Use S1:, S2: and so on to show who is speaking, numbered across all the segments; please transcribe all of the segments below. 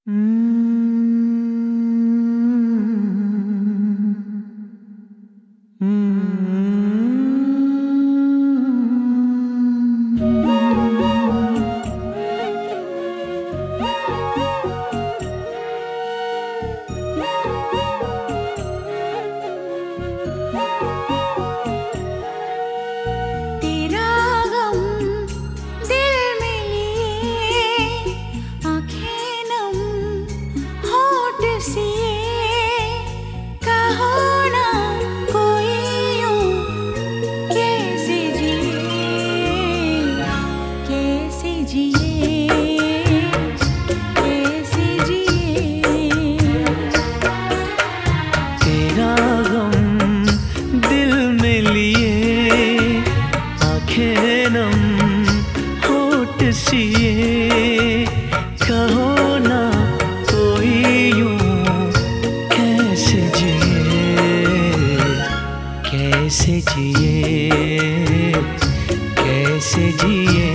S1: कहो ना कोई यूं कैसे जिए, कैसे जिए, कैसे जिए।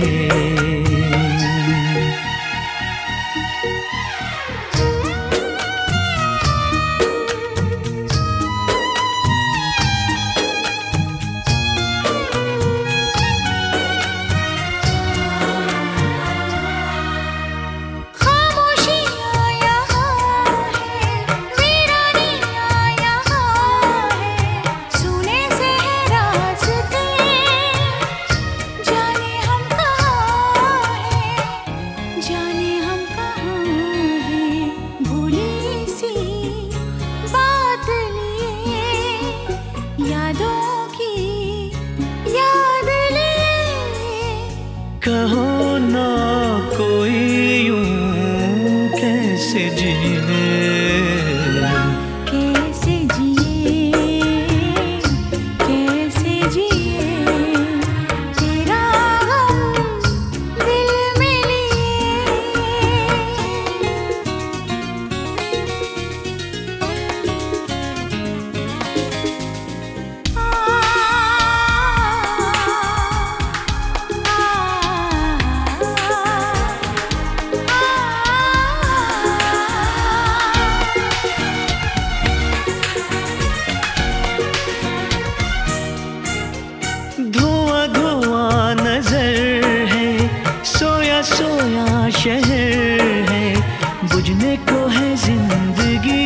S1: कहो ना कोई यूं कैसे जिए,
S2: कैसे जिए, कैसे जिए। तेरा गम दिल में
S1: सोया शहर है, बुझने को है जिंदगी।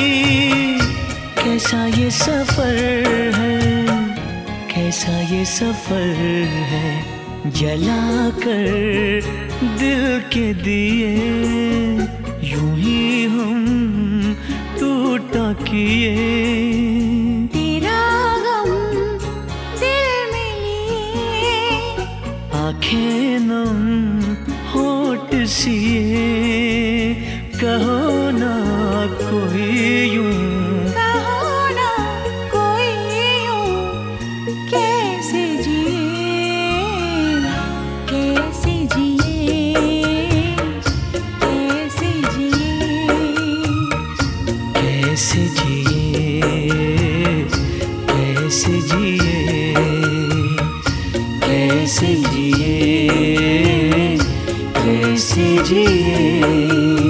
S1: कैसा ये सफर है, कैसा ये सफर है, जला कर दिल के दिए यूं ही हम टूटा किए।
S2: तेरा गम दिल में लिए,
S1: आंखें नम होठ सिए। कहो ना कोई यूं,
S2: कहो ना कोई यूं कैसे जिए, कैसे जिए, कैसे जिए।
S1: कैसे जिए, कैसे जिए, कैसे जिए, कैसे जिए।